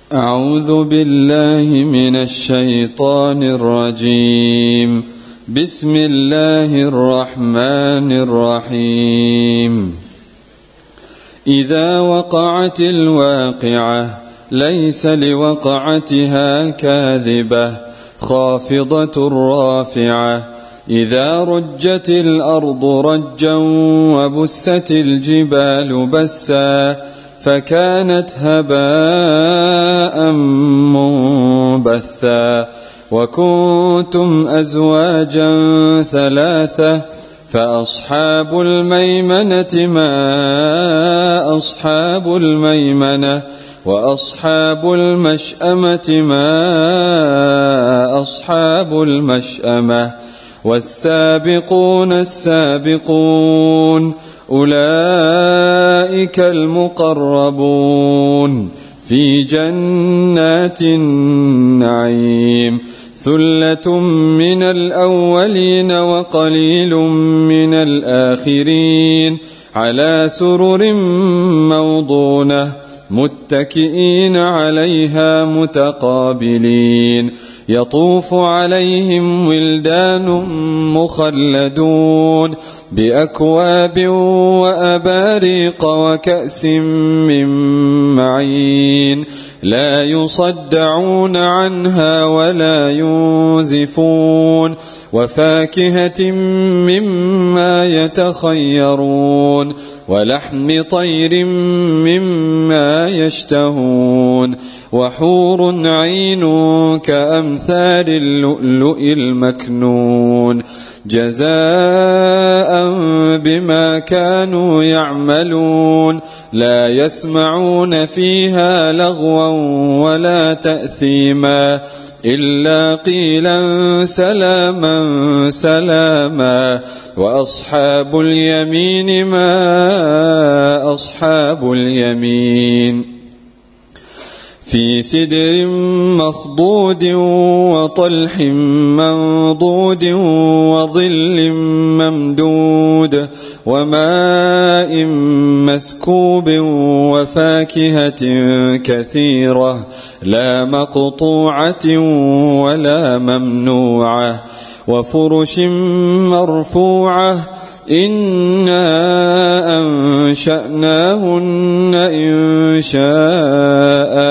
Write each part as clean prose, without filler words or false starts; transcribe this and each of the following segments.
أعوذ بالله من الشيطان الرجيم. بسم الله الرحمن الرحيم. إذا وقعت الواقعة ليس لوقعتها كاذبة خافضة رافعة. إذا رجت الأرض رجا وبست الجبال بسا فكانت هباء منبثا. وكنتم أزواجا ثلاثة فأصحاب الميمنة ما أصحاب الميمنة وأصحاب المشأمة ما أصحاب المشأمة. والسابقون السابقون أولئك المقربون في جنات النعيم. ثلة من الأولين وقليل من الآخرين على سرر موضونة متكئين عليها متقابلين. يطوف عليهم ولدان مخلدون بأكواب وأباريق وكأس من معين لا يصدعون عنها ولا ينزفون. وفاكهة مما يتخيرون ولحم طير مما يشتهون. وحور عين كأمثال اللؤلؤ المكنون جزاء بما كانوا يعملون. لا يسمعون فيها لغوا ولا تأثيما إلا قيلا سلاما سلاما. وأصحاب اليمين ما أصحاب اليمين في سدر مخضود وطلح منضود وظل ممدود وماء مسكوب وفاكهة كثيرة لا مقطوعة ولا ممنوعة. وفرش مرفوعة إنا أنشأناهن إنشاء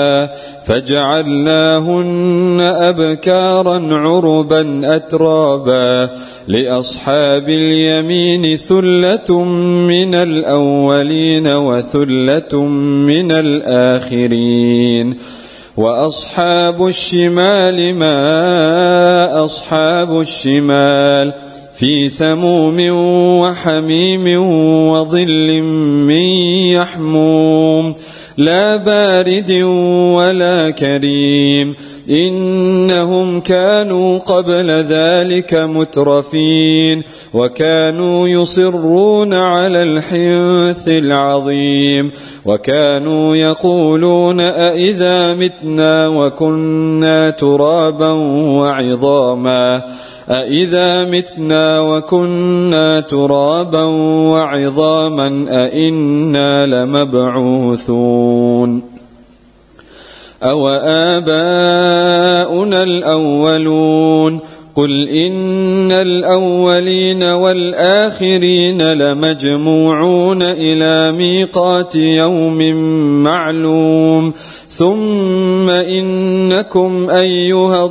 فجعلناهن أبكارا عربا أترابا. لأصحاب اليمين ثلة من الأولين وثلة من الآخرين. وأصحاب الشمال ما أصحاب الشمال في سموم وحميم وظل من يحموم لا بارد ولا كريم. إنهم كانوا قبل ذلك مترفين وكانوا يصرون على الحنث العظيم. وكانوا يقولون أئذا متنا وكنا ترابا وعظاما أئذا متنا وكنا ترابا وعظاما أئنا لمبعوثون أو آباؤنا الأولون. قل إن الأولين والآخرين لمجموعون إلى ميقات يوم معلوم. ثم إنكم أيها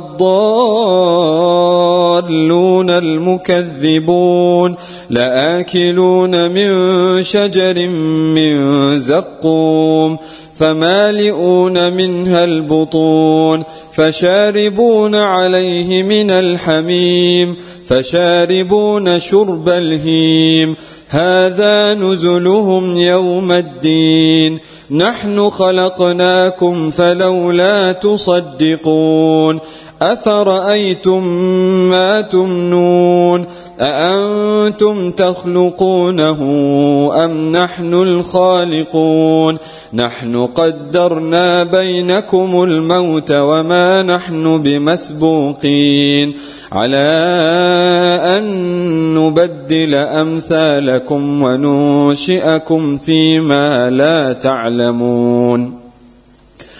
الضالون المكذبون لآكلون من شجر من زقوم فمالئون منها البطون فشاربون عليه من الحميم فشاربون شرب الهيم. هذا نزلهم يوم الدين. نحن خلقناكم فلولا تصدقون. أفرأيتم ما تمنون أأنتم تخلقونه أم نحن الخالقون. نحن قدرنا بينكم الموت وما نحن بمسبوقين على أن نبدل أمثالكم وننشئكم فيما لا تعلمون.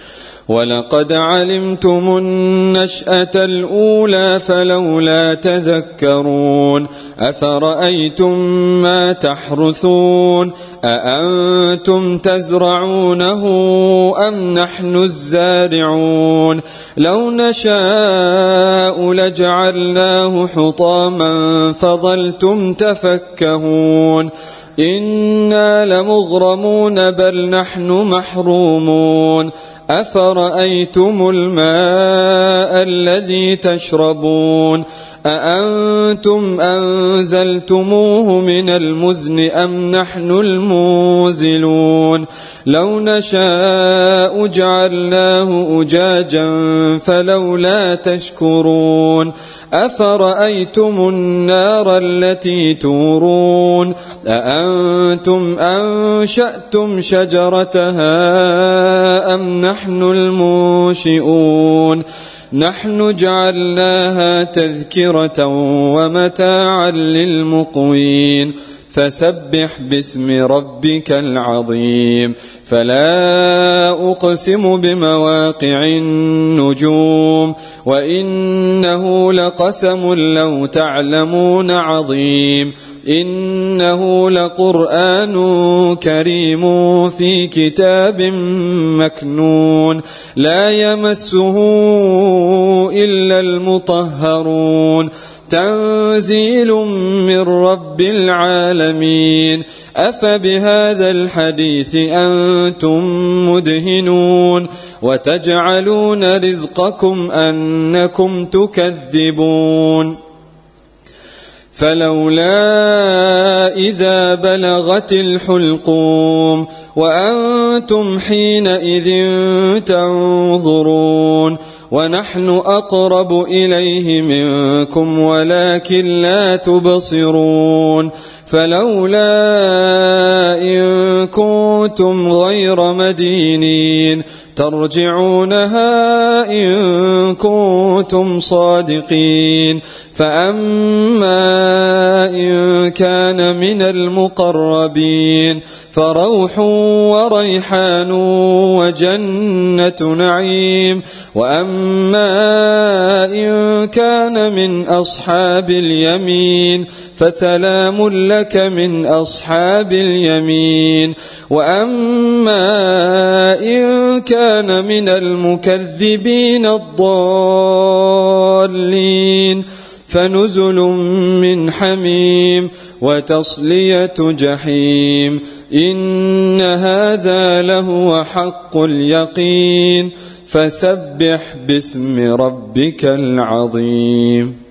ولقد علمتم النشأة الأولى فلولا تذكرون أفرأيتم ما تحرثون أأنتم تزرعونه أم نحن الزارعون لو نشاء لجعلناه حطاما فظلتم تفكهون إنا لمغرمون بل نحن محرومون أفرأيتم الماء الذي تشربون أأنتم أنزلتموه من المزن أم نحن المنزلون لو نشاء جعلناه أجاجا فلولا تشكرون أفرأيتم النار التي تورون أأنتم أنشأتم شجرتها أم نحن المنشئون نحن جعلناها تذكرة ومتاعا للمقوين فسبح باسم ربك العظيم فلا أقسم بمواقع النجوم وإنه لقسم لو تعلمون عظيم إنه لقرآن كريم في كتاب مكنون لا يمسه إلا المطهرون تنزيل من رب العالمين أفبهذا الحديث أنتم مدهنون وتجعلون رزقكم أنكم تكذبون فلولا إذا بلغت الحلقوم وأنتم حينئذ تنظرون ونحن أقرب إليه منكم ولكن لا تبصرون فلولا إن كنتم غير مدينين ترجعونها إن كنتم صادقين فأما إن كان من المقربين فروح وريحان وجنة نعيم وأما إن كان من أصحاب اليمين فسلام لك من أصحاب اليمين وأما إن كان من المكذبين الضالين فنزل من حميم وتصلية جحيم إن هذا لهو حق اليقين فسبح باسم ربك العظيم.